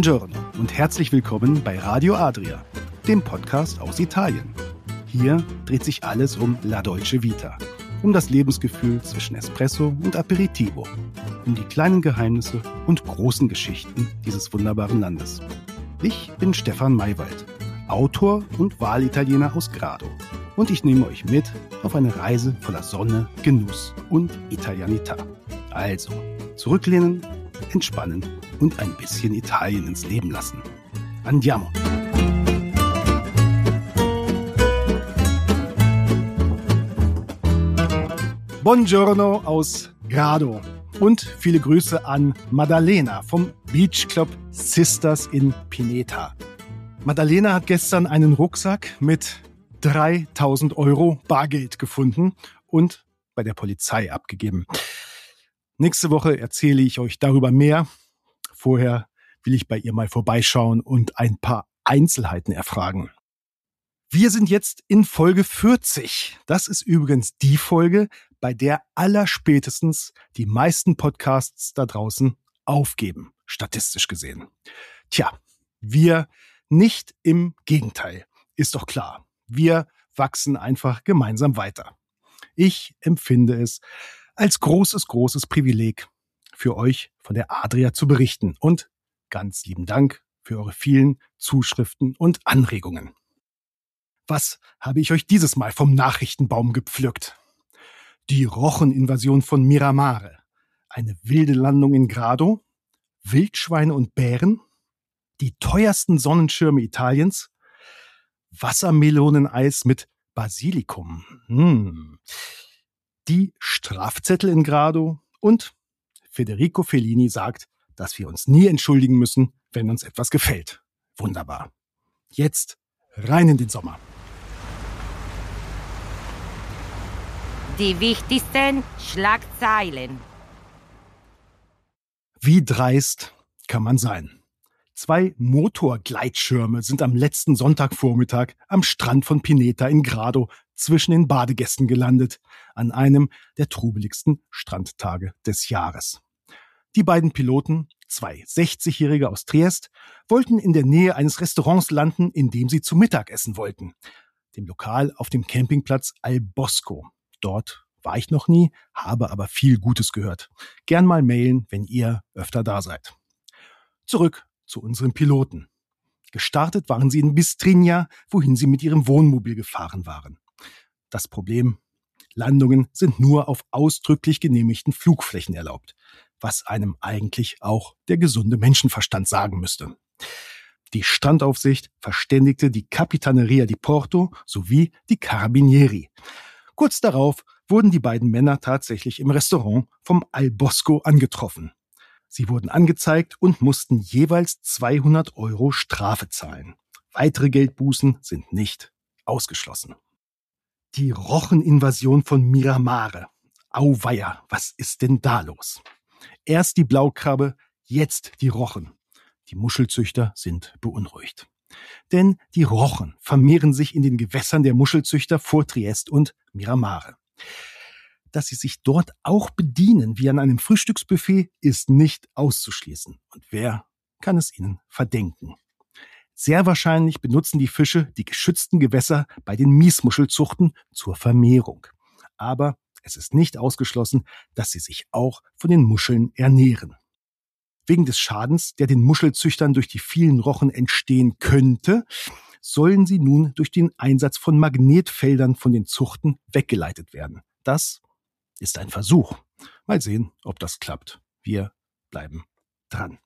Buongiorno und herzlich willkommen bei Radio Adria, dem Podcast aus Italien. Hier dreht sich alles um La Dolce Vita, um das Lebensgefühl zwischen Espresso und Aperitivo, um die kleinen Geheimnisse und großen Geschichten dieses wunderbaren Landes. Ich bin Stefan Maywald, Autor und Wahlitaliener aus Grado, und ich nehme euch mit auf eine Reise voller Sonne, Genuss und Italianità. Also, zurücklehnen, entspannen und ein bisschen Italien ins Leben lassen. Andiamo! Buongiorno aus Grado und viele Grüße an Maddalena vom Beach Club Sisters in Pineta. Maddalena hat gestern einen Rucksack mit 3.000 € Bargeld gefunden und bei der Polizei abgegeben. Nächste Woche erzähle ich euch darüber mehr. Vorher will ich bei ihr mal vorbeischauen und ein paar Einzelheiten erfragen. Wir sind jetzt in Folge 40. Das ist übrigens die Folge, bei der allerspätestens die meisten Podcasts da draußen aufgeben, statistisch gesehen. Tja, wir nicht, im Gegenteil, ist doch klar. Wir wachsen einfach gemeinsam weiter. Ich empfinde es als großes Privileg, für euch von der Adria zu berichten. Und ganz lieben Dank für eure vielen Zuschriften und Anregungen. Was habe ich euch dieses Mal vom Nachrichtenbaum gepflückt? Die Rocheninvasion von Miramare, eine wilde Landung in Grado, Wildschweine und Bären, die teuersten Sonnenschirme Italiens, Wassermeloneneis mit Basilikum, die Strafzettel in Grado und Federico Fellini sagt, dass wir uns nie entschuldigen müssen, wenn uns etwas gefällt. Wunderbar. Jetzt rein in den Sommer. Die wichtigsten Schlagzeilen. Wie dreist kann man sein? 2 Motorgleitschirme sind am letzten Sonntagvormittag am Strand von Pineta in Grado zwischen den Badegästen gelandet, an einem der trubeligsten Strandtage des Jahres. Die beiden Piloten, 2 60-Jährige aus Triest, wollten in der Nähe eines Restaurants landen, in dem sie zu Mittag essen wollten, dem Lokal auf dem Campingplatz Al Bosco. Dort war ich noch nie, habe aber viel Gutes gehört. Gern mal mailen, wenn ihr öfter da seid. Zurück zu unseren Piloten. Gestartet waren sie in Bistrinia, wohin sie mit ihrem Wohnmobil gefahren waren. Das Problem: Landungen sind nur auf ausdrücklich genehmigten Flugflächen erlaubt, was einem eigentlich auch der gesunde Menschenverstand sagen müsste. Die Strandaufsicht verständigte die Capitaneria di Porto sowie die Carabinieri. Kurz darauf wurden die beiden Männer tatsächlich im Restaurant vom Al Bosco angetroffen. Sie wurden angezeigt und mussten jeweils 200 € Strafe zahlen. Weitere Geldbußen sind nicht ausgeschlossen. Die Rocheninvasion von Miramare. Auweia, was ist denn da los? Erst die Blaukrabbe, jetzt die Rochen. Die Muschelzüchter sind beunruhigt. Denn die Rochen vermehren sich in den Gewässern der Muschelzüchter vor Triest und Miramare. Dass sie sich dort auch bedienen wie an einem Frühstücksbuffet, ist nicht auszuschließen. Und wer kann es ihnen verdenken? Sehr wahrscheinlich benutzen die Fische die geschützten Gewässer bei den Miesmuschelzuchten zur Vermehrung. Aber es ist nicht ausgeschlossen, dass sie sich auch von den Muscheln ernähren. Wegen des Schadens, der den Muschelzüchtern durch die vielen Rochen entstehen könnte, sollen sie nun durch den Einsatz von Magnetfeldern von den Zuchten weggeleitet werden. Das ist ein Versuch. Mal sehen, ob das klappt. Wir bleiben dran.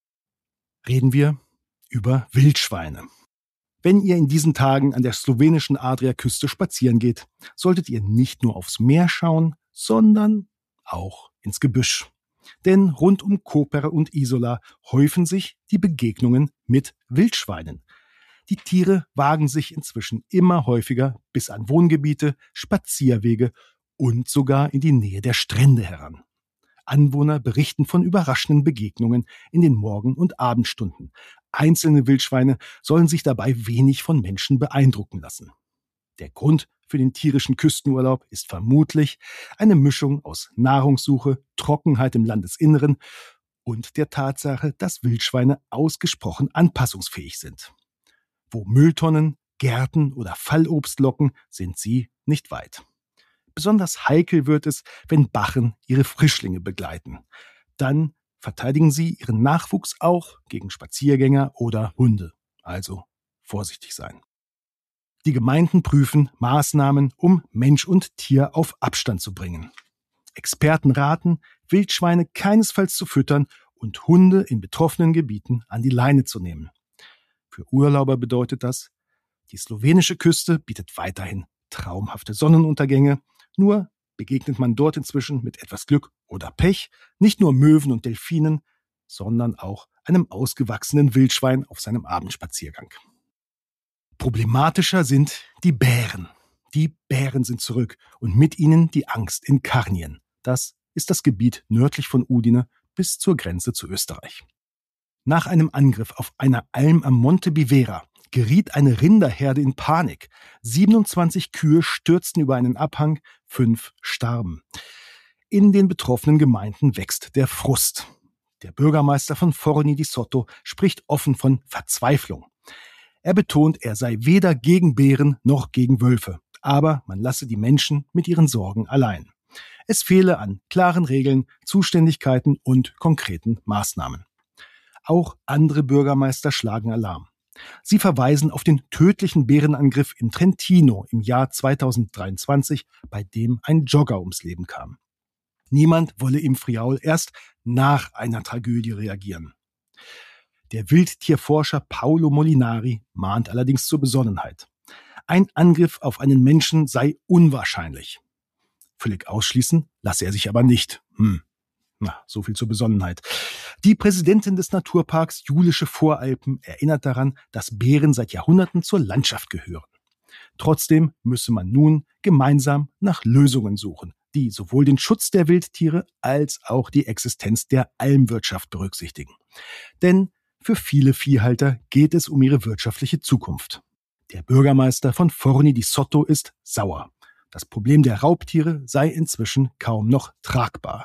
Reden wir über Wildschweine. Wenn ihr in diesen Tagen an der slowenischen Adriaküste spazieren geht, solltet ihr nicht nur aufs Meer schauen, sondern auch ins Gebüsch. Denn rund um Koper und Isola häufen sich die Begegnungen mit Wildschweinen. Die Tiere wagen sich inzwischen immer häufiger bis an Wohngebiete, Spazierwege und sogar in die Nähe der Strände heran. Anwohner berichten von überraschenden Begegnungen in den Morgen- und Abendstunden. Einzelne Wildschweine sollen sich dabei wenig von Menschen beeindrucken lassen. Der Grund für den tierischen Küstenurlaub ist vermutlich eine Mischung aus Nahrungssuche, Trockenheit im Landesinneren und der Tatsache, dass Wildschweine ausgesprochen anpassungsfähig sind. Wo Mülltonnen, Gärten oder Fallobst locken, sind sie nicht weit. Besonders heikel wird es, wenn Bachen ihre Frischlinge begleiten. Dann verteidigen sie ihren Nachwuchs auch gegen Spaziergänger oder Hunde. Also vorsichtig sein. Die Gemeinden prüfen Maßnahmen, um Mensch und Tier auf Abstand zu bringen. Experten raten, Wildschweine keinesfalls zu füttern und Hunde in betroffenen Gebieten an die Leine zu nehmen. Für Urlauber bedeutet das, die slowenische Küste bietet weiterhin traumhafte Sonnenuntergänge, nur begegnet man dort inzwischen mit etwas Glück oder Pech nicht nur Möwen und Delfinen, sondern auch einem ausgewachsenen Wildschwein auf seinem Abendspaziergang. Problematischer sind die Bären. Die Bären sind zurück und mit ihnen die Angst in Karnien. Das ist das Gebiet nördlich von Udine bis zur Grenze zu Österreich. Nach einem Angriff auf einer Alm am Monte Bivera geriet eine Rinderherde in Panik. 27 Kühe stürzten über einen Abhang, 5 starben. In den betroffenen Gemeinden wächst der Frust. Der Bürgermeister von Forni di Sotto spricht offen von Verzweiflung. Er betont, er sei weder gegen Bären noch gegen Wölfe, aber man lasse die Menschen mit ihren Sorgen allein. Es fehle an klaren Regeln, Zuständigkeiten und konkreten Maßnahmen. Auch andere Bürgermeister schlagen Alarm. Sie verweisen auf den tödlichen Bärenangriff in Trentino im Jahr 2023, bei dem ein Jogger ums Leben kam. Niemand wolle im Friaul erst nach einer Tragödie reagieren. Der Wildtierforscher Paolo Molinari mahnt allerdings zur Besonnenheit. Ein Angriff auf einen Menschen sei unwahrscheinlich. Völlig ausschließen lasse er sich aber nicht. So viel zur Besonnenheit. Die Präsidentin des Naturparks Julische Voralpen erinnert daran, dass Bären seit Jahrhunderten zur Landschaft gehören. Trotzdem müsse man nun gemeinsam nach Lösungen suchen, die sowohl den Schutz der Wildtiere als auch die Existenz der Almwirtschaft berücksichtigen. Denn für viele Viehhalter geht es um ihre wirtschaftliche Zukunft. Der Bürgermeister von Forni di Sotto ist sauer. Das Problem der Raubtiere sei inzwischen kaum noch tragbar.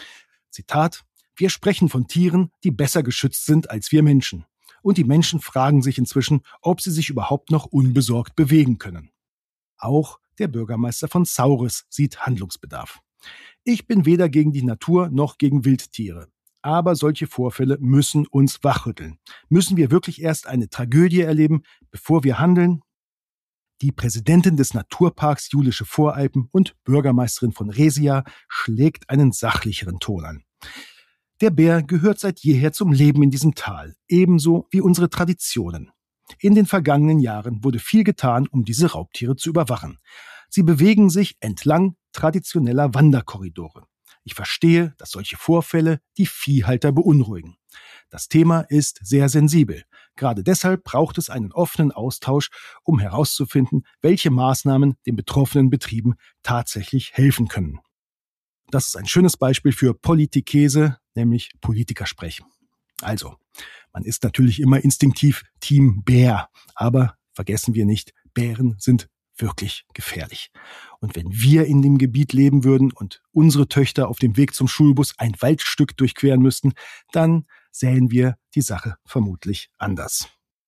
Zitat: Wir sprechen von Tieren, die besser geschützt sind als wir Menschen. Und die Menschen fragen sich inzwischen, ob sie sich überhaupt noch unbesorgt bewegen können. Auch der Bürgermeister von Sauris sieht Handlungsbedarf. Ich bin weder gegen die Natur noch gegen Wildtiere. Aber solche Vorfälle müssen uns wachrütteln. Müssen wir wirklich erst eine Tragödie erleben, bevor wir handeln? Die Präsidentin des Naturparks Julische Voralpen und Bürgermeisterin von Resia schlägt einen sachlicheren Ton an. Der Bär gehört seit jeher zum Leben in diesem Tal, ebenso wie unsere Traditionen. In den vergangenen Jahren wurde viel getan, um diese Raubtiere zu überwachen. Sie bewegen sich entlang traditioneller Wanderkorridore. Ich verstehe, dass solche Vorfälle die Viehhalter beunruhigen. Das Thema ist sehr sensibel. Gerade deshalb braucht es einen offenen Austausch, um herauszufinden, welche Maßnahmen den betroffenen Betrieben tatsächlich helfen können. Das ist ein schönes Beispiel für Politikese, nämlich Politikersprech. Also, man ist natürlich immer instinktiv Team Bär, aber vergessen wir nicht, Bären sind wirklich gefährlich. Und wenn wir in dem Gebiet leben würden und unsere Töchter auf dem Weg zum Schulbus ein Waldstück durchqueren müssten, dann sähen wir die Sache vermutlich anders.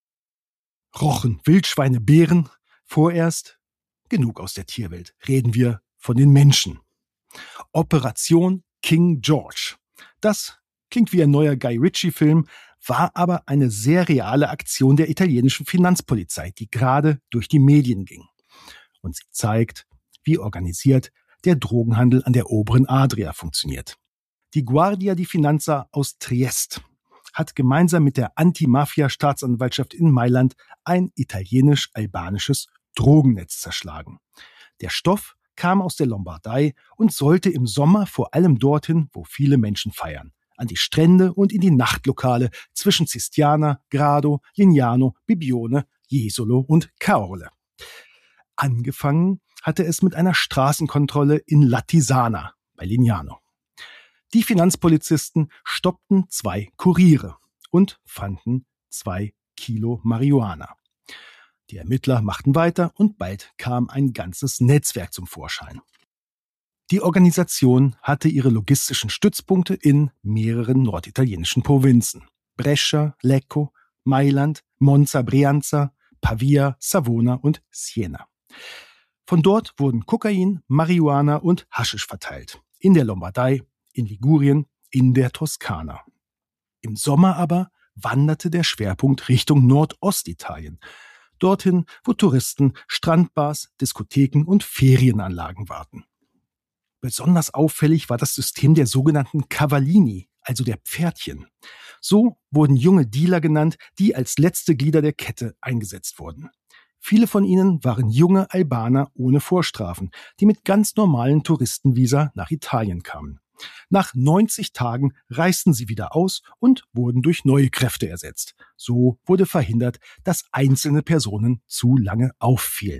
Rochen, Wildschweine, Bären, vorerst genug aus der Tierwelt. Reden wir von den Menschen. Operation King George. Das klingt wie ein neuer Guy Ritchie-Film, war aber eine sehr reale Aktion der italienischen Finanzpolizei, die gerade durch die Medien ging. Und sie zeigt, wie organisiert der Drogenhandel an der oberen Adria funktioniert. Die Guardia di Finanza aus Triest hat gemeinsam mit der Anti-Mafia-Staatsanwaltschaft in Mailand ein italienisch-albanisches Drogennetz zerschlagen. Der Stoff kam aus der Lombardei und sollte im Sommer vor allem dorthin, wo viele Menschen feiern, an die Strände und in die Nachtlokale zwischen Cistiana, Grado, Lignano, Bibione, Jesolo und Caorle. Angefangen hatte es mit einer Straßenkontrolle in Lattisana bei Lignano. Die Finanzpolizisten stoppten 2 Kuriere und fanden 2 Kilo Marihuana. Die Ermittler machten weiter und bald kam ein ganzes Netzwerk zum Vorschein. Die Organisation hatte ihre logistischen Stützpunkte in mehreren norditalienischen Provinzen: Brescia, Lecco, Mailand, Monza, Brianza, Pavia, Savona und Siena. Von dort wurden Kokain, Marihuana und Haschisch verteilt. In der Lombardei, in Ligurien, in der Toskana. Im Sommer aber wanderte der Schwerpunkt Richtung Nordostitalien. Dorthin, wo Touristen, Strandbars, Diskotheken und Ferienanlagen warten. Besonders auffällig war das System der sogenannten Cavallini, also der Pferdchen. So wurden junge Dealer genannt, die als letzte Glieder der Kette eingesetzt wurden. Viele von ihnen waren junge Albaner ohne Vorstrafen, die mit ganz normalen Touristenvisa nach Italien kamen. Nach 90 Tagen reisten sie wieder aus und wurden durch neue Kräfte ersetzt. So wurde verhindert, dass einzelne Personen zu lange auffielen.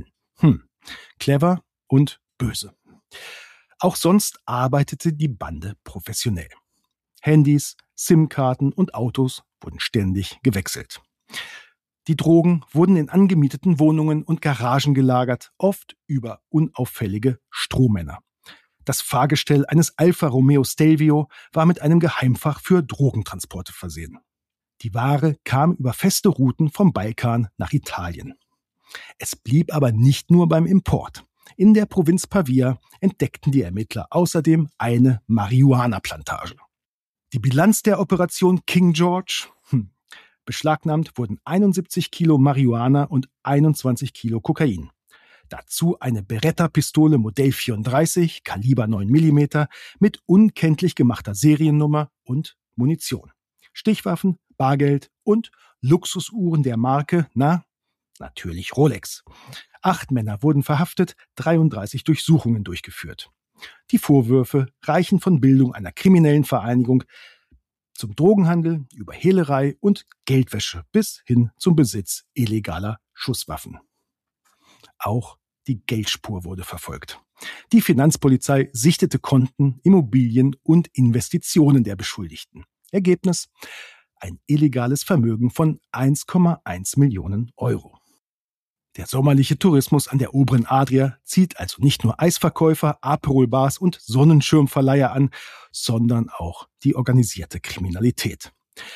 Clever und böse. Auch sonst arbeitete die Bande professionell. Handys, SIM-Karten und Autos wurden ständig gewechselt. Die Drogen wurden in angemieteten Wohnungen und Garagen gelagert, oft über unauffällige Strohmänner. Das Fahrgestell eines Alfa Romeo Stelvio war mit einem Geheimfach für Drogentransporte versehen. Die Ware kam über feste Routen vom Balkan nach Italien. Es blieb aber nicht nur beim Import. In der Provinz Pavia entdeckten die Ermittler außerdem eine Marihuana-Plantage. Die Bilanz der Operation King George: beschlagnahmt wurden 71 Kilo Marihuana und 21 Kilo Kokain. Dazu eine Beretta-Pistole Modell 34, Kaliber 9 mm, mit unkenntlich gemachter Seriennummer und Munition. Stichwaffen, Bargeld und Luxusuhren der Marke, natürlich Rolex. 8 Männer wurden verhaftet, 33 Durchsuchungen durchgeführt. Die Vorwürfe reichen von Bildung einer kriminellen Vereinigung zum Drogenhandel über Hehlerei und Geldwäsche bis hin zum Besitz illegaler Schusswaffen. Auch die Geldspur wurde verfolgt. Die Finanzpolizei sichtete Konten, Immobilien und Investitionen der Beschuldigten. Ergebnis: ein illegales Vermögen von 1,1 Millionen Euro. Der sommerliche Tourismus an der oberen Adria zieht also nicht nur Eisverkäufer, Aperol-Bars und Sonnenschirmverleiher an, sondern auch die organisierte Kriminalität.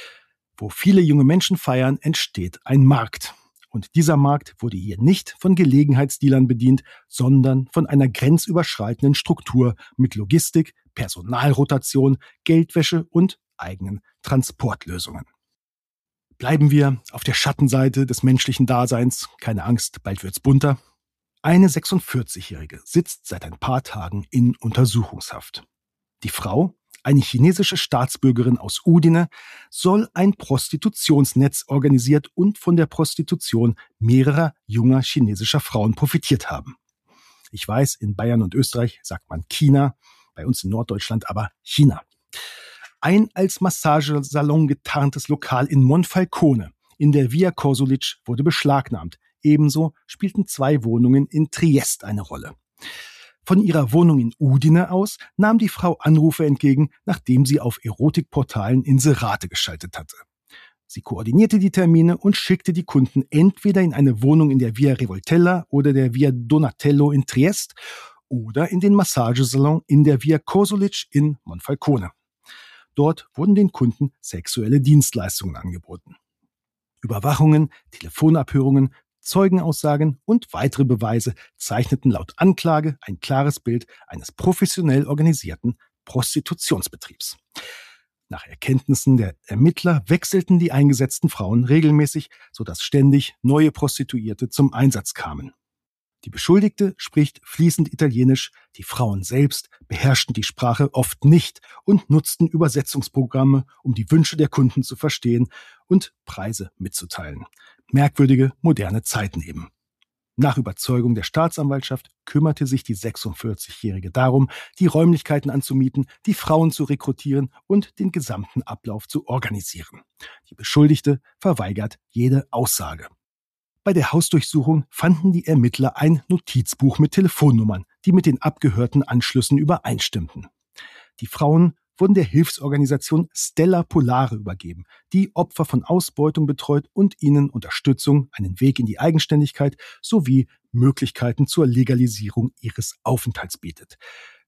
Wo viele junge Menschen feiern, entsteht ein Markt. Und dieser Markt wurde hier nicht von Gelegenheitsdealern bedient, sondern von einer grenzüberschreitenden Struktur mit Logistik, Personalrotation, Geldwäsche und eigenen Transportlösungen. Bleiben wir auf der Schattenseite des menschlichen Daseins. Keine Angst, bald wird's bunter. Eine 46-Jährige sitzt seit ein paar Tagen in Untersuchungshaft. Die Frau, eine chinesische Staatsbürgerin aus Udine, soll ein Prostitutionsnetz organisiert und von der Prostitution mehrerer junger chinesischer Frauen profitiert haben. Ich weiß, in Bayern und Österreich sagt man China, bei uns in Norddeutschland aber China. Ein als Massagesalon getarntes Lokal in Monfalcone in der Via Kosulic wurde beschlagnahmt. Ebenso spielten 2 Wohnungen in Triest eine Rolle. Von ihrer Wohnung in Udine aus nahm die Frau Anrufe entgegen, nachdem sie auf Erotikportalen Inserate geschaltet hatte. Sie koordinierte die Termine und schickte die Kunden entweder in eine Wohnung in der Via Revoltella oder der Via Donatello in Triest oder in den Massagesalon in der Via Kosulic in Monfalcone. Dort wurden den Kunden sexuelle Dienstleistungen angeboten. Überwachungen, Telefonabhörungen, Zeugenaussagen und weitere Beweise zeichneten laut Anklage ein klares Bild eines professionell organisierten Prostitutionsbetriebs. Nach Erkenntnissen der Ermittler wechselten die eingesetzten Frauen regelmäßig, sodass ständig neue Prostituierte zum Einsatz kamen. Die Beschuldigte spricht fließend Italienisch, die Frauen selbst beherrschten die Sprache oft nicht und nutzten Übersetzungsprogramme, um die Wünsche der Kunden zu verstehen und Preise mitzuteilen. Merkwürdige, moderne Zeiten eben. Nach Überzeugung der Staatsanwaltschaft kümmerte sich die 46-Jährige darum, die Räumlichkeiten anzumieten, die Frauen zu rekrutieren und den gesamten Ablauf zu organisieren. Die Beschuldigte verweigert jede Aussage. Bei der Hausdurchsuchung fanden die Ermittler ein Notizbuch mit Telefonnummern, die mit den abgehörten Anschlüssen übereinstimmten. Die Frauen wurden der Hilfsorganisation Stella Polare übergeben, die Opfer von Ausbeutung betreut und ihnen Unterstützung, einen Weg in die Eigenständigkeit sowie Möglichkeiten zur Legalisierung ihres Aufenthalts bietet.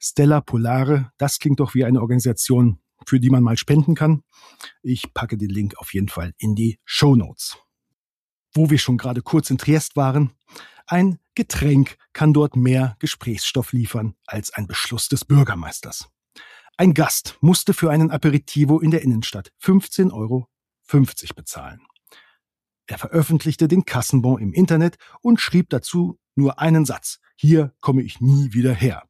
Stella Polare, das klingt doch wie eine Organisation, für die man mal spenden kann. Ich packe den Link auf jeden Fall in die Shownotes. Wo wir schon gerade kurz in Triest waren, ein Getränk kann dort mehr Gesprächsstoff liefern als ein Beschluss des Bürgermeisters. Ein Gast musste für einen Aperitivo in der Innenstadt 15,50 Euro bezahlen. Er veröffentlichte den Kassenbon im Internet und schrieb dazu nur einen Satz: Hier komme ich nie wieder her.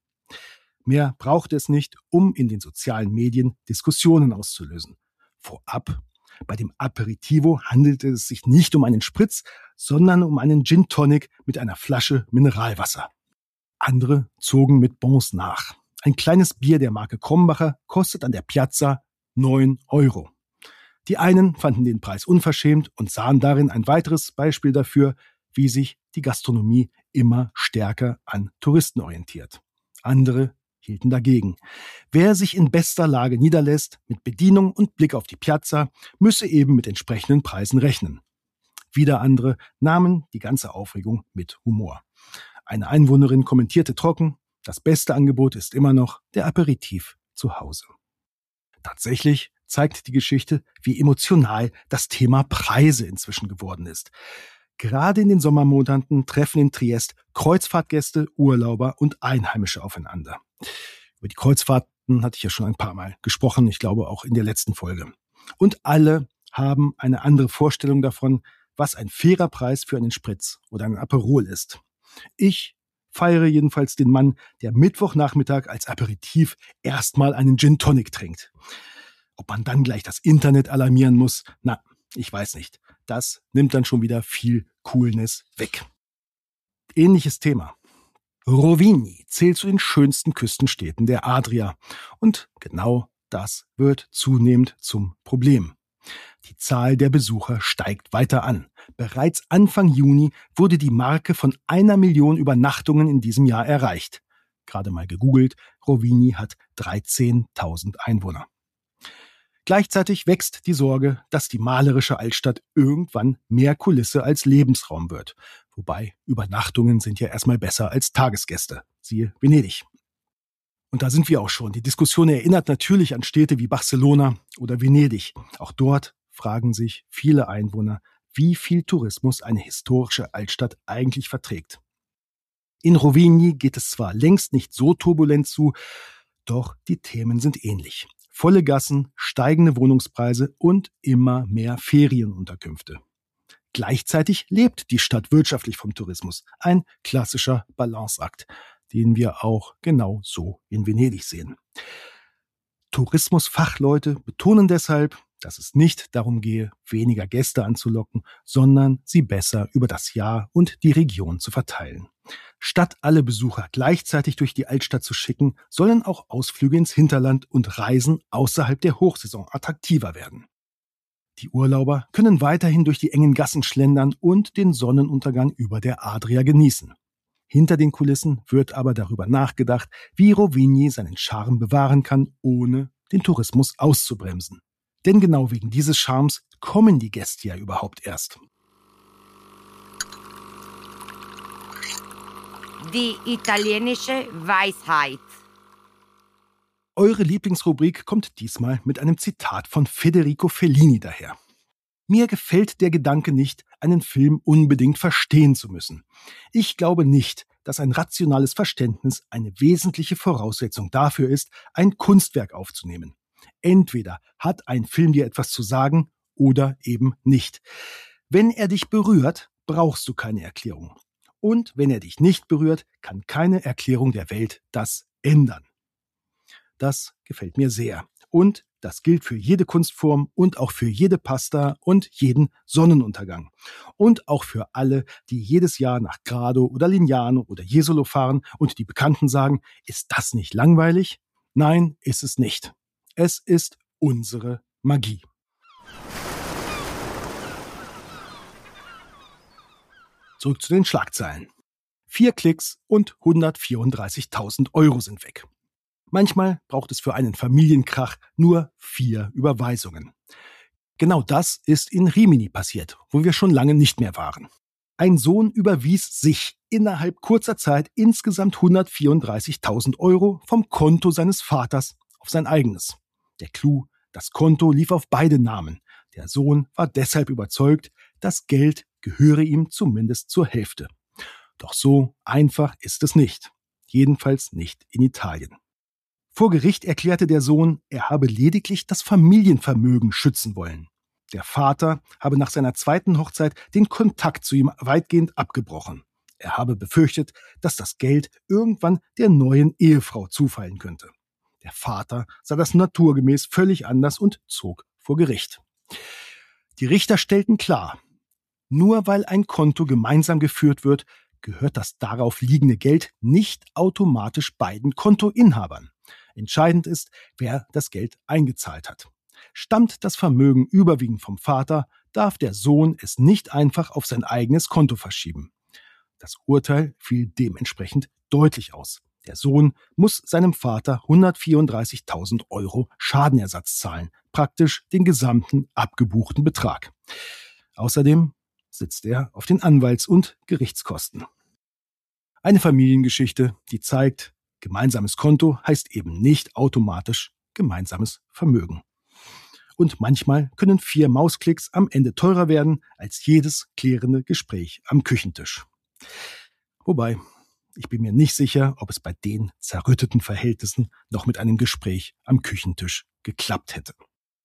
Mehr brauchte es nicht, um in den sozialen Medien Diskussionen auszulösen. Vorab: Bei dem Aperitivo handelte es sich nicht um einen Spritz, sondern um einen Gin Tonic mit einer Flasche Mineralwasser. Andere zogen mit Bons nach. Ein kleines Bier der Marke Krombacher kostet an der Piazza 9 Euro. Die einen fanden den Preis unverschämt und sahen darin ein weiteres Beispiel dafür, wie sich die Gastronomie immer stärker an Touristen orientiert. Andere hielten dagegen. Wer sich in bester Lage niederlässt, mit Bedienung und Blick auf die Piazza, müsse eben mit entsprechenden Preisen rechnen. Wieder andere nahmen die ganze Aufregung mit Humor. Eine Einwohnerin kommentierte trocken: Das beste Angebot ist immer noch der Aperitif zu Hause. Tatsächlich zeigt die Geschichte, wie emotional das Thema Preise inzwischen geworden ist. Gerade in den Sommermonaten treffen in Triest Kreuzfahrtgäste, Urlauber und Einheimische aufeinander. Über die Kreuzfahrten hatte ich ja schon ein paar Mal gesprochen, ich glaube auch in der letzten Folge. Und alle haben eine andere Vorstellung davon, was ein fairer Preis für einen Spritz oder einen Aperol ist. Ich feiere jedenfalls den Mann, der Mittwochnachmittag als Aperitif erstmal einen Gin Tonic trinkt. Ob man dann gleich das Internet alarmieren muss, na, ich weiß nicht. Das nimmt dann schon wieder viel Coolness weg. Ähnliches Thema. Rovigny zählt zu den schönsten Küstenstädten der Adria. Und genau das wird zunehmend zum Problem. Die Zahl der Besucher steigt weiter an. Bereits Anfang Juni wurde die Marke von 1 Million Übernachtungen in diesem Jahr erreicht. Gerade mal gegoogelt, Rovigny hat 13.000 Einwohner. Gleichzeitig wächst die Sorge, dass die malerische Altstadt irgendwann mehr Kulisse als Lebensraum wird. Wobei Übernachtungen sind ja erstmal besser als Tagesgäste. Siehe Venedig. Und da sind wir auch schon. Die Diskussion erinnert natürlich an Städte wie Barcelona oder Venedig. Auch dort fragen sich viele Einwohner, wie viel Tourismus eine historische Altstadt eigentlich verträgt. In Rovigny geht es zwar längst nicht so turbulent zu, doch die Themen sind ähnlich. Volle Gassen, steigende Wohnungspreise und immer mehr Ferienunterkünfte. Gleichzeitig lebt die Stadt wirtschaftlich vom Tourismus. Ein klassischer Balanceakt, den wir auch genau so in Venedig sehen. Tourismusfachleute betonen deshalb, dass es nicht darum gehe, weniger Gäste anzulocken, sondern sie besser über das Jahr und die Region zu verteilen. Statt alle Besucher gleichzeitig durch die Altstadt zu schicken, sollen auch Ausflüge ins Hinterland und Reisen außerhalb der Hochsaison attraktiver werden. Die Urlauber können weiterhin durch die engen Gassen schlendern und den Sonnenuntergang über der Adria genießen. Hinter den Kulissen wird aber darüber nachgedacht, wie Rovigny seinen Charme bewahren kann, ohne den Tourismus auszubremsen. Denn genau wegen dieses Charmes kommen die Gäste ja überhaupt erst. Die italienische Weisheit. Eure Lieblingsrubrik kommt diesmal mit einem Zitat von Federico Fellini daher. Mir gefällt der Gedanke nicht, einen Film unbedingt verstehen zu müssen. Ich glaube nicht, dass ein rationales Verständnis eine wesentliche Voraussetzung dafür ist, ein Kunstwerk aufzunehmen. Entweder hat ein Film dir etwas zu sagen oder eben nicht. Wenn er dich berührt, brauchst du keine Erklärung. Und wenn er dich nicht berührt, kann keine Erklärung der Welt das ändern. Das gefällt mir sehr. Und das gilt für jede Kunstform und auch für jede Pasta und jeden Sonnenuntergang. Und auch für alle, die jedes Jahr nach Grado oder Lignano oder Jesolo fahren und die Bekannten sagen, ist das nicht langweilig? Nein, ist es nicht. Es ist unsere Magie. Zurück zu den Schlagzeilen. 4 Klicks und 134.000 Euro sind weg. Manchmal braucht es für einen Familienkrach nur 4 Überweisungen. Genau das ist in Rimini passiert, wo wir schon lange nicht mehr waren. Ein Sohn überwies sich innerhalb kurzer Zeit insgesamt 134.000 € vom Konto seines Vaters auf sein eigenes. Der Clou: das Konto lief auf beide Namen. Der Sohn war deshalb überzeugt, das Geld gehöre ihm zumindest zur Hälfte. Doch so einfach ist es nicht. Jedenfalls nicht in Italien. Vor Gericht erklärte der Sohn, er habe lediglich das Familienvermögen schützen wollen. Der Vater habe nach seiner zweiten Hochzeit den Kontakt zu ihm weitgehend abgebrochen. Er habe befürchtet, dass das Geld irgendwann der neuen Ehefrau zufallen könnte. Der Vater sah das naturgemäß völlig anders und zog vor Gericht. Die Richter stellten klar: Nur weil ein Konto gemeinsam geführt wird, gehört das darauf liegende Geld nicht automatisch beiden Kontoinhabern. Entscheidend ist, wer das Geld eingezahlt hat. Stammt das Vermögen überwiegend vom Vater, darf der Sohn es nicht einfach auf sein eigenes Konto verschieben. Das Urteil fiel dementsprechend deutlich aus. Der Sohn muss seinem Vater 134.000 € Schadenersatz zahlen, praktisch den gesamten abgebuchten Betrag. Außerdem sitzt er auf den Anwalts- und Gerichtskosten. Eine Familiengeschichte, die zeigt, gemeinsames Konto heißt eben nicht automatisch gemeinsames Vermögen. Und manchmal können 4 Mausklicks am Ende teurer werden als jedes klärende Gespräch am Küchentisch. Wobei, ich bin mir nicht sicher, ob es bei den zerrütteten Verhältnissen noch mit einem Gespräch am Küchentisch geklappt hätte.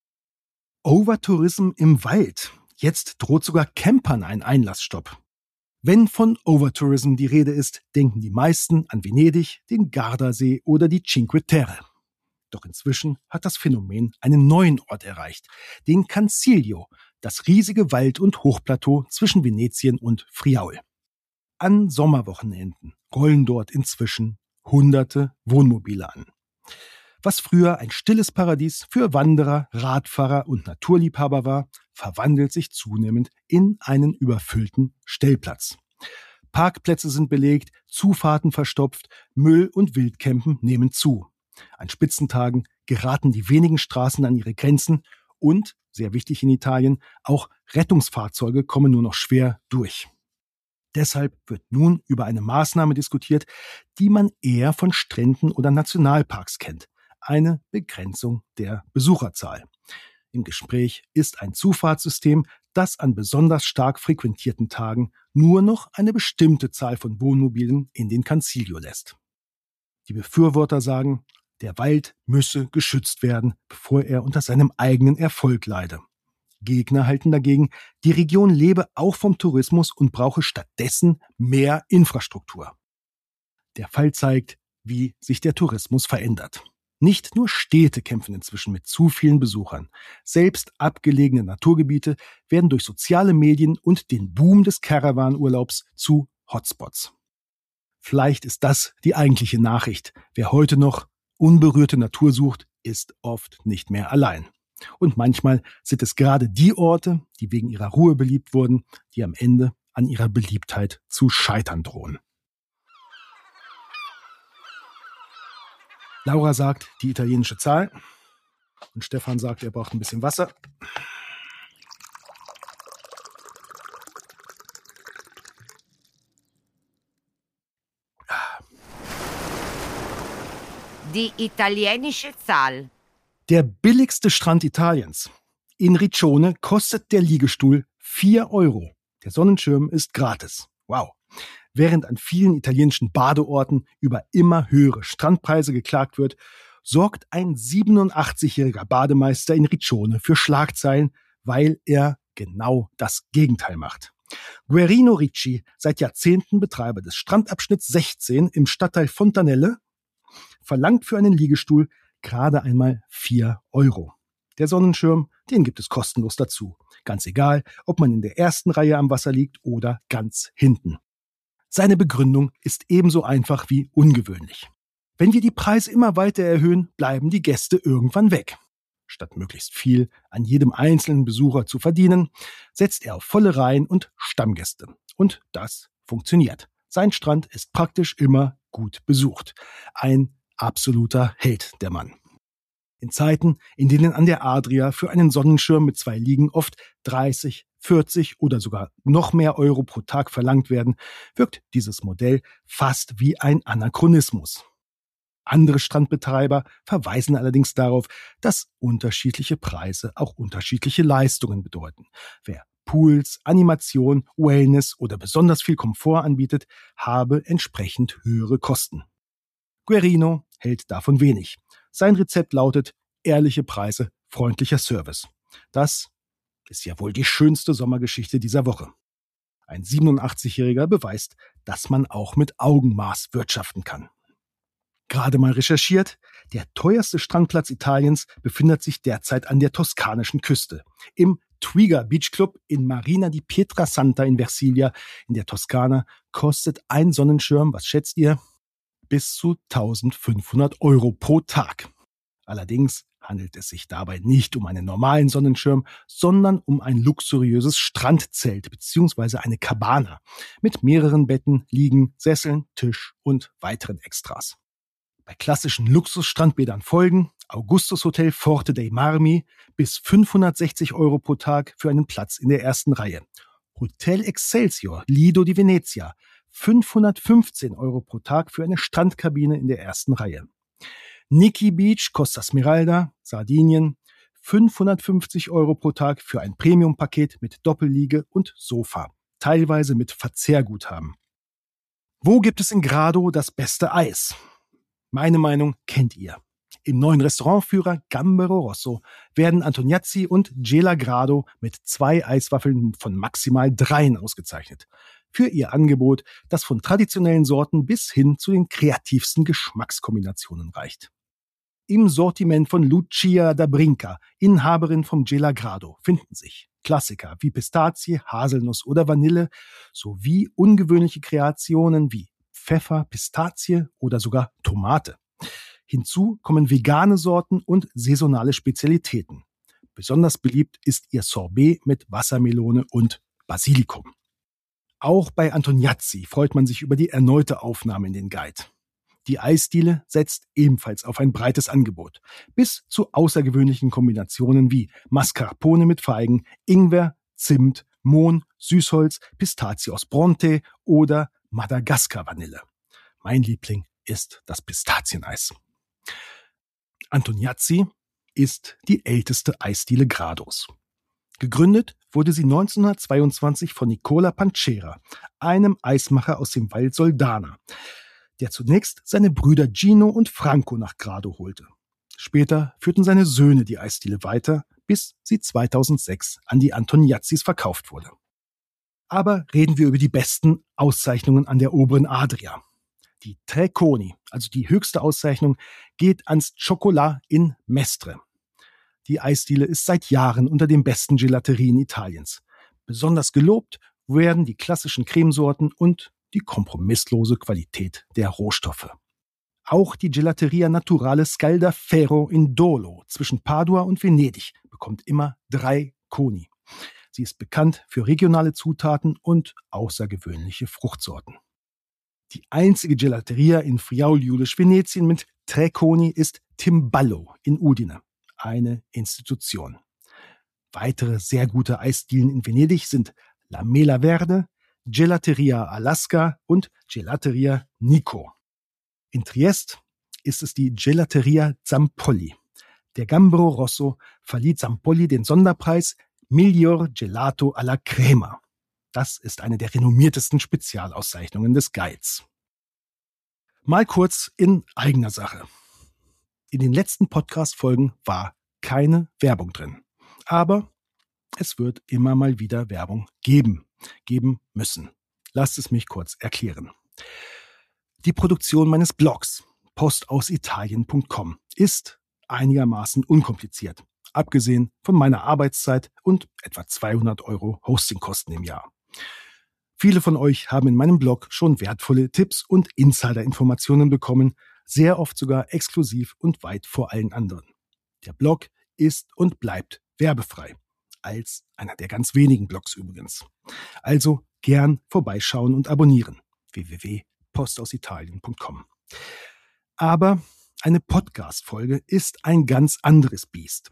Overtourism im Wald. Jetzt droht sogar Campern ein Einlassstopp. Wenn von Overtourism die Rede ist, denken die meisten an Venedig, den Gardasee oder die Cinque Terre. Doch inzwischen hat das Phänomen einen neuen Ort erreicht, den Canziglio, das riesige Wald- und Hochplateau zwischen Venetien und Friaul. An Sommerwochenenden rollen dort inzwischen hunderte Wohnmobile an. Was früher ein stilles Paradies für Wanderer, Radfahrer und Naturliebhaber war, verwandelt sich zunehmend in einen überfüllten Stellplatz. Parkplätze sind belegt, Zufahrten verstopft, Müll- und Wildcampen nehmen zu. An Spitzentagen geraten die wenigen Straßen an ihre Grenzen und, sehr wichtig in Italien, auch Rettungsfahrzeuge kommen nur noch schwer durch. Deshalb wird nun über eine Maßnahme diskutiert, die man eher von Stränden oder Nationalparks kennt: eine Begrenzung der Besucherzahl. Im Gespräch ist ein Zufahrtssystem, das an besonders stark frequentierten Tagen nur noch eine bestimmte Zahl von Wohnmobilen in den Canziglio lässt. Die Befürworter sagen, der Wald müsse geschützt werden, bevor er unter seinem eigenen Erfolg leide. Gegner halten dagegen, die Region lebe auch vom Tourismus und brauche stattdessen mehr Infrastruktur. Der Fall zeigt, wie sich der Tourismus verändert. Nicht nur Städte kämpfen inzwischen mit zu vielen Besuchern. Selbst abgelegene Naturgebiete werden durch soziale Medien und den Boom des Caravan-Urlaubs zu Hotspots. Vielleicht ist das die eigentliche Nachricht. Wer heute noch unberührte Natur sucht, ist oft nicht mehr allein. Und manchmal sind es gerade die Orte, die wegen ihrer Ruhe beliebt wurden, die am Ende an ihrer Beliebtheit zu scheitern drohen. Laura sagt die italienische Zahl und Stefan sagt, er braucht ein bisschen Wasser. Die italienische Zahl. Der billigste Strand Italiens. In Riccione kostet der Liegestuhl 4 €. Der Sonnenschirm ist gratis. Wow. Während an vielen italienischen Badeorten über immer höhere Strandpreise geklagt wird, sorgt ein 87-jähriger Bademeister in Riccione für Schlagzeilen, weil er genau das Gegenteil macht. Guerino Ricci, seit Jahrzehnten Betreiber des Strandabschnitts 16 im Stadtteil Fontanelle, verlangt für einen Liegestuhl gerade einmal 4 €. Der Sonnenschirm, den gibt es kostenlos dazu. Ganz egal, ob man in der ersten Reihe am Wasser liegt oder ganz hinten. Seine Begründung ist ebenso einfach wie ungewöhnlich. Wenn wir die Preise immer weiter erhöhen, bleiben die Gäste irgendwann weg. Statt möglichst viel an jedem einzelnen Besucher zu verdienen, setzt er auf volle Reihen und Stammgäste. Und das funktioniert. Sein Strand ist praktisch immer gut besucht. Ein absoluter Held, der Mann. In Zeiten, in denen an der Adria für einen Sonnenschirm mit 2 Liegen oft 30, 40 oder sogar noch mehr Euro pro Tag verlangt werden, wirkt dieses Modell fast wie ein Anachronismus. Andere Strandbetreiber verweisen allerdings darauf, dass unterschiedliche Preise auch unterschiedliche Leistungen bedeuten. Wer Pools, Animation, Wellness oder besonders viel Komfort anbietet, habe entsprechend höhere Kosten. Guerino hält davon wenig. Sein Rezept lautet: ehrliche Preise, freundlicher Service. Das ist ja wohl die schönste Sommergeschichte dieser Woche. Ein 87-Jähriger beweist, dass man auch mit Augenmaß wirtschaften kann. Gerade mal recherchiert, der teuerste Strandplatz Italiens befindet sich derzeit an der toskanischen Küste. Im Twiga Beach Club in Marina di Pietrasanta in Versilia in der Toskana kostet ein Sonnenschirm, was schätzt ihr? Bis zu 1.500 Euro pro Tag. Allerdings handelt es sich dabei nicht um einen normalen Sonnenschirm, sondern um ein luxuriöses Strandzelt bzw. eine Cabana mit mehreren Betten, Liegen, Sesseln, Tisch und weiteren Extras. Bei klassischen Luxusstrandbädern folgen Augustus Hotel Forte dei Marmi bis 560 Euro pro Tag für einen Platz in der ersten Reihe. Hotel Excelsior Lido di Venezia 515 Euro pro Tag für eine Strandkabine in der ersten Reihe. Nikki Beach Costa Smeralda, Sardinien 550 Euro pro Tag für ein Premium-Paket mit Doppelliege und Sofa, teilweise mit Verzehrguthaben. Wo gibt es in Grado das beste Eis? Meine Meinung kennt ihr. Im neuen Restaurantführer Gambero Rosso werden Antoniazzi und Gela Grado mit 2 Eiswaffeln von maximal 3 ausgezeichnet. Für ihr Angebot, das von traditionellen Sorten bis hin zu den kreativsten Geschmackskombinationen reicht. Im Sortiment von Lucia da Brinca, Inhaberin vom Gela Grado, finden sich Klassiker wie Pistazie, Haselnuss oder Vanille sowie ungewöhnliche Kreationen wie Pfeffer, Pistazie oder sogar Tomate. Hinzu kommen vegane Sorten und saisonale Spezialitäten. Besonders beliebt ist ihr Sorbet mit Wassermelone und Basilikum. Auch bei Antoniazzi freut man sich über die erneute Aufnahme in den Guide. Die Eisdiele setzt ebenfalls auf ein breites Angebot, bis zu außergewöhnlichen Kombinationen wie Mascarpone mit Feigen, Ingwer, Zimt, Mohn, Süßholz, Pistazie aus Bronte oder Madagaskar-Vanille. Mein Liebling ist das Pistazieneis. Antoniazzi ist die älteste Eisdiele Grados. Gegründet wurde sie 1922 von Nicola Pancera, einem Eismacher aus dem Val Soldana, der zunächst seine Brüder Gino und Franco nach Grado holte. Später führten seine Söhne die Eisdiele weiter, bis sie 2006 an die Antoniazzis verkauft wurde. Aber reden wir über die besten Auszeichnungen an der oberen Adria. Die Tre Coni, also die höchste Auszeichnung, geht ans Cioccolà in Mestre. Die Eisdiele ist seit Jahren unter den besten Gelaterien Italiens. Besonders gelobt werden die klassischen Cremesorten und die kompromisslose Qualität der Rohstoffe. Auch die Gelateria Naturale Scaldaferro in Dolo zwischen Padua und Venedig bekommt immer 3 Coni. Sie ist bekannt für regionale Zutaten und außergewöhnliche Fruchtsorten. Die einzige Gelateria in Friaul-Julisch-Venetien mit 3 Coni ist Timballo in Udine, eine Institution. Weitere sehr gute Eisdielen in Venedig sind La Mela Verde, Gelateria Alaska und Gelateria Nico. In Triest ist es die Gelateria Zampolli. Der Gambero Rosso verlieh Zampolli den Sonderpreis Miglior Gelato alla Crema. Das ist eine der renommiertesten Spezialauszeichnungen des Guides. Mal kurz in eigener Sache. In den letzten Podcast-Folgen war keine Werbung drin. Aber es wird immer mal wieder Werbung geben müssen. Lasst es mich kurz erklären. Die Produktion meines Blogs postausitalien.com ist einigermaßen unkompliziert, abgesehen von meiner Arbeitszeit und etwa 200 Euro Hostingkosten im Jahr. Viele von euch haben in meinem Blog schon wertvolle Tipps und Insider-Informationen bekommen, sehr oft sogar exklusiv und weit vor allen anderen. Der Blog ist und bleibt werbefrei, als einer der ganz wenigen Blogs übrigens. Also gern vorbeischauen und abonnieren. www.postausitalien.com. Aber eine Podcast-Folge ist ein ganz anderes Biest.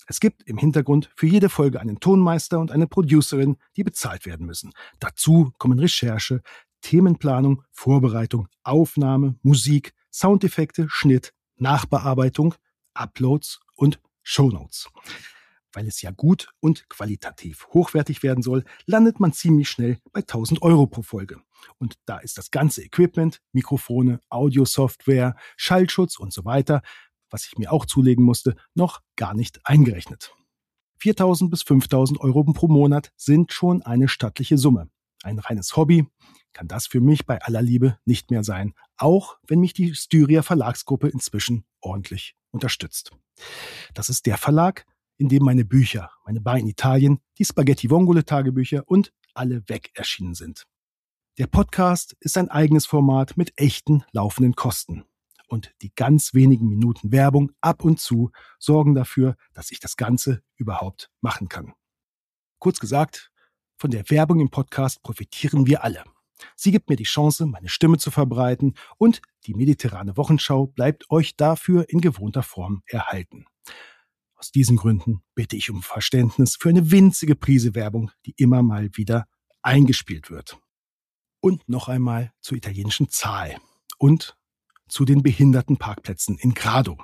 Es gibt im Hintergrund für jede Folge einen Tonmeister und eine Producerin, die bezahlt werden müssen. Dazu kommen Recherche, Themenplanung, Vorbereitung, Aufnahme, Musik, Soundeffekte, Schnitt, Nachbearbeitung, Uploads und Shownotes. Weil es ja gut und qualitativ hochwertig werden soll, landet man ziemlich schnell bei 1.000 € pro Folge. Und da ist das ganze Equipment, Mikrofone, Audiosoftware, Schallschutz und so weiter, was ich mir auch zulegen musste, noch gar nicht eingerechnet. 4.000 bis 5.000 € pro Monat sind schon eine stattliche Summe. Ein reines Hobby kann das für mich bei aller Liebe nicht mehr sein, auch wenn mich die Styria Verlagsgruppe inzwischen ordentlich unterstützt. Das ist der Verlag, in dem meine Bücher, meine Bar in Italien, die Spaghetti Vongole Tagebücher und Alle weg erschienen sind. Der Podcast ist ein eigenes Format mit echten laufenden Kosten. Und die ganz wenigen Minuten Werbung ab und zu sorgen dafür, dass ich das Ganze überhaupt machen kann. Kurz gesagt, von der Werbung im Podcast profitieren wir alle. Sie gibt mir die Chance, meine Stimme zu verbreiten und die mediterrane Wochenschau bleibt euch dafür in gewohnter Form erhalten. Aus diesen Gründen bitte ich um Verständnis für eine winzige Prise Werbung, die immer mal wieder eingespielt wird. Und noch einmal zur italienischen Zahl und zu den Behindertenparkplätzen in Grado.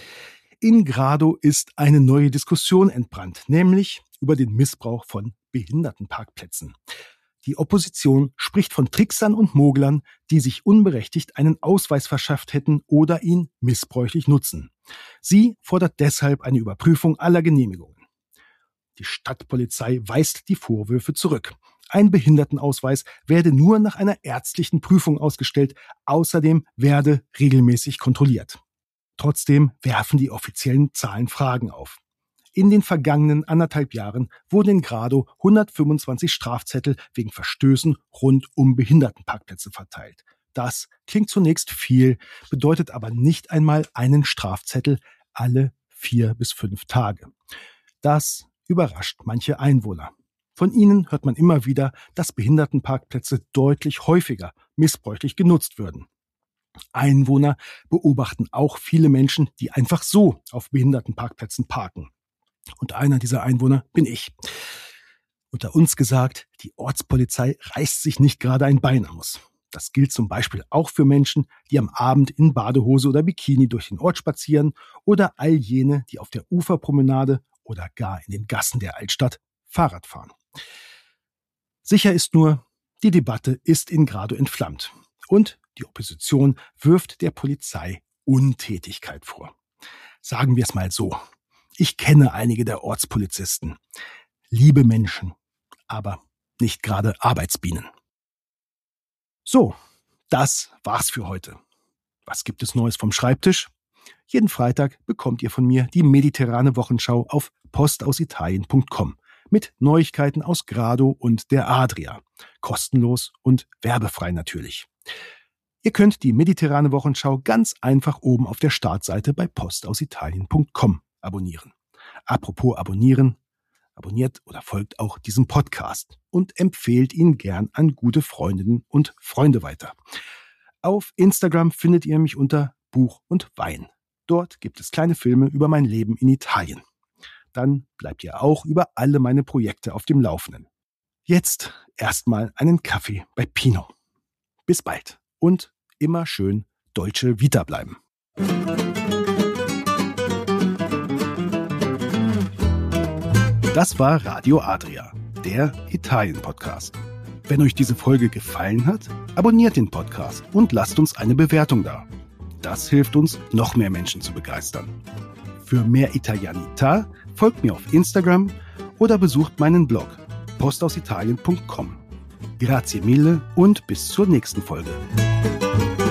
In Grado ist eine neue Diskussion entbrannt, nämlich über den Missbrauch von Behindertenparkplätzen. Die Opposition spricht von Tricksern und Moglern, die sich unberechtigt einen Ausweis verschafft hätten oder ihn missbräuchlich nutzen. Sie fordert deshalb eine Überprüfung aller Genehmigungen. Die Stadtpolizei weist die Vorwürfe zurück. Ein Behindertenausweis werde nur nach einer ärztlichen Prüfung ausgestellt, außerdem werde regelmäßig kontrolliert. Trotzdem werfen die offiziellen Zahlen Fragen auf. In den vergangenen 1,5 Jahren wurden in Grado 125 Strafzettel wegen Verstößen rund um Behindertenparkplätze verteilt. Das klingt zunächst viel, bedeutet aber nicht einmal einen Strafzettel alle 4 bis 5 Tage. Das überrascht manche Einwohner. Von ihnen hört man immer wieder, dass Behindertenparkplätze deutlich häufiger missbräuchlich genutzt würden. Einwohner beobachten auch viele Menschen, die einfach so auf Behindertenparkplätzen parken. Und einer dieser Einwohner bin ich. Unter uns gesagt, die Ortspolizei reißt sich nicht gerade ein Bein aus. Das gilt zum Beispiel auch für Menschen, die am Abend in Badehose oder Bikini durch den Ort spazieren oder all jene, die auf der Uferpromenade oder gar in den Gassen der Altstadt Fahrrad fahren. Sicher ist nur, die Debatte ist in Grado entflammt und die Opposition wirft der Polizei Untätigkeit vor. Sagen wir es mal so. Ich kenne einige der Ortspolizisten. Liebe Menschen, aber nicht gerade Arbeitsbienen. So, das war's für heute. Was gibt es Neues vom Schreibtisch? Jeden Freitag bekommt ihr von mir die mediterrane Wochenschau auf postausitalien.com mit Neuigkeiten aus Grado und der Adria. Kostenlos und werbefrei natürlich. Ihr könnt die mediterrane Wochenschau ganz einfach oben auf der Startseite bei postausitalien.com abonnieren. Apropos abonnieren, abonniert oder folgt auch diesem Podcast und empfehlt ihn gern an gute Freundinnen und Freunde weiter. Auf Instagram findet ihr mich unter Buch und Wein. Dort gibt es kleine Filme über mein Leben in Italien. Dann bleibt ihr auch über alle meine Projekte auf dem Laufenden. Jetzt erstmal einen Kaffee bei Pino. Bis bald und immer schön Dolce Vita bleiben. Das war Radio Adria, der Italien-Podcast. Wenn euch diese Folge gefallen hat, abonniert den Podcast und lasst uns eine Bewertung da. Das hilft uns, noch mehr Menschen zu begeistern. Für mehr Italianità folgt mir auf Instagram oder besucht meinen Blog postausitalien.com. Grazie mille und bis zur nächsten Folge.